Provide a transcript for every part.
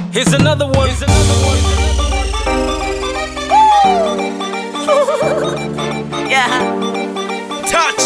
Here's another one. Yeah. Touch.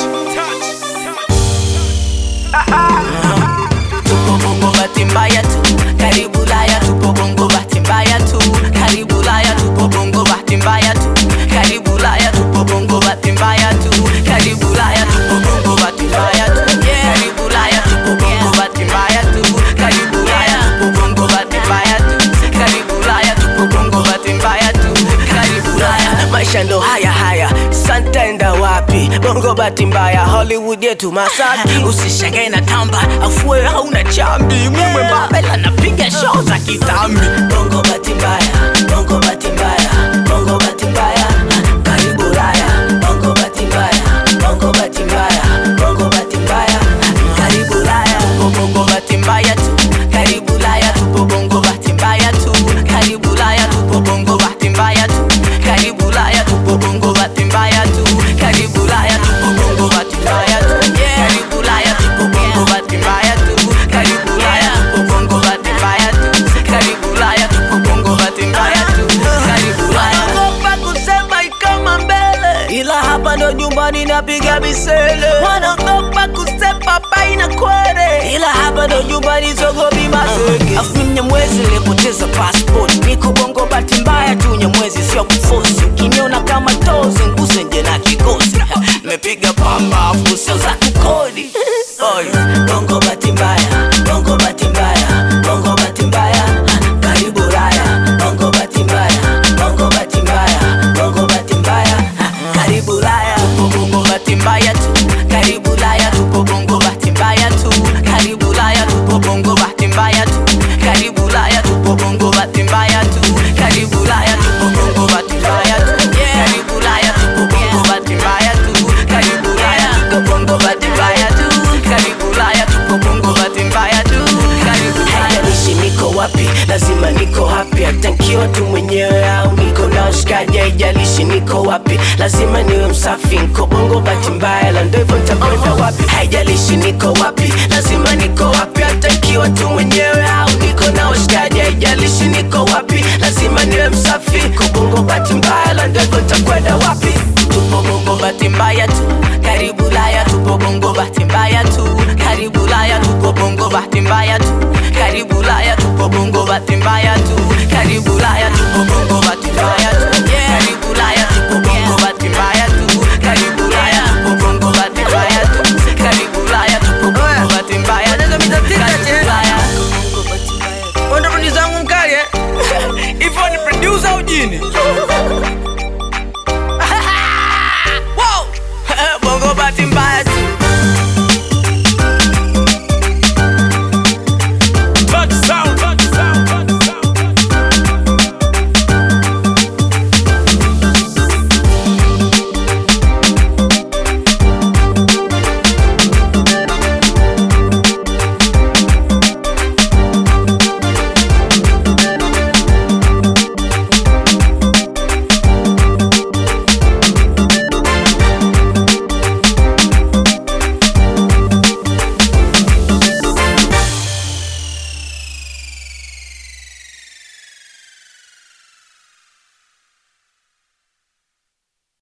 Tupo bongo bahati mbaya tu, karibu Ulaya. Tupo bongo bahati mbaya tu, karibu Ulaya. Tupo bongo bahati mbaya tu, karibu Ulaya. Tupo bongo bahati mbaya tu, karibu Ulaya. Tupo bongo bahati mbaya tu, karibu Ulaya. Tupo bongo bahati mbaya tu, karibu Ulaya. Tupo bongo bahati mbaya tu, karibu Ulaya. Tupo bongo bahati mbaya tu, karibu Ulaya. Maisha ndo haya, santa enda wapi? Bongo bahati mbaya, Hollywood yetu Masaki. Usishangae na tamba, afue hauna chambi. Mwe mbabela napiga show za kitambi. Bongo bahati mbaya, bongo bahati mbaya, bongo bahati mbaya, karibu Ulaya. Bongo bahati mbaya, bongo bahati mbaya, bongo bahati mbaya, karibu Ulaya. Bongo bahati mbaya tu, karibu Ulaya. Tupo bongo bahati mbaya tu, karibu Ulaya. Tupo bongo bahati mbaya tu, karibu Ulaya. Tupo bongo bahati mbaya tu, karibu Ulaya. Tupo bongo bahati mbaya tu, karibu Ulaya. Tupo bongo bahati mbaya tu, karibu Ulaya. Tupo bongo bahati mbaya tu, karibu Ulaya. Tupo bongo bahati mbaya tu, karibu Ulaya. Wanaogopa kusema ikama mbele, ila hapa ndo nyumbani napiga misele. Wanaogopa kusema baina kwere, ila hapa ndo nyumbani sogobi mazege. Afu Mnyamwezi nilipoteza passport, niko bongo bahati mbaya tu. Mnyamwezi sio kufosi, ukiniona kama tozi nguse nje na kikosi. Nimepiga pamba afu sio za kukodi. Oi, bongo bahati mbaya, bongo bahati mbaya, bongo bahati mbaya, karibu Ulaya. Bongo bahati mbaya, bongo bahati mbaya, bongo bahati mbaya, karibu Ulaya. Tupo bongo bahati mbaya tu, karibu Ulaya. Tupo bongo bahati mbaya tu, karibu Ulaya. Tupo bongo bahati mbaya tu, karibu Ulaya. Tupo bongo bahati mbaya tu, karibu Ulaya. Tupo bongo bahati mbaya tu, karibu Ulaya. Tupo bongo bahati mbaya tu, karibu Ulaya. Tupo bongo bahati mbaya tu, karibu Ulaya. Tupo bongo bahati mbaya tu, karibu Ulaya. Haijalishi niko wapi, lazima niko happy. Hata nikiwa tu mwenyewe au niko na washikaji, haijalishi niko wapi, lazima niwe msafi. Niko bongo bahati mbaya, la ndo hivyo nitakwenda wapi? Haijalishi niko wapi, lazima niko wapi. Hata nikiwa tu mwenyewe au niko na washikaji, haijalishi niko wapi, lazima niwe msafi. Niko bongo bahati mbaya, la ndo hivyo nitakwenda wapi? Tupo bongo bahati mbaya tu, karibu Ulaya. Tupo bongo bahati mbaya tu, karibu Ulaya. Tupo bongo bahati mbaya tu, karibu Ulaya. Tupo bongo bahati mbaya tu, karibu Ulaya. Tupo bongo bahati mbaya tu, karibu Ulaya. Tupo bongo bahati mbaya tu, karibu Ulaya. Tupo bongo bahati mbaya tu, karibu Ulaya. Tupo bongo bahati mbaya tu, karibu Ulaya. Wanda producer wangu mkali Ifo ni producer au jini? Bongo bahati mbaya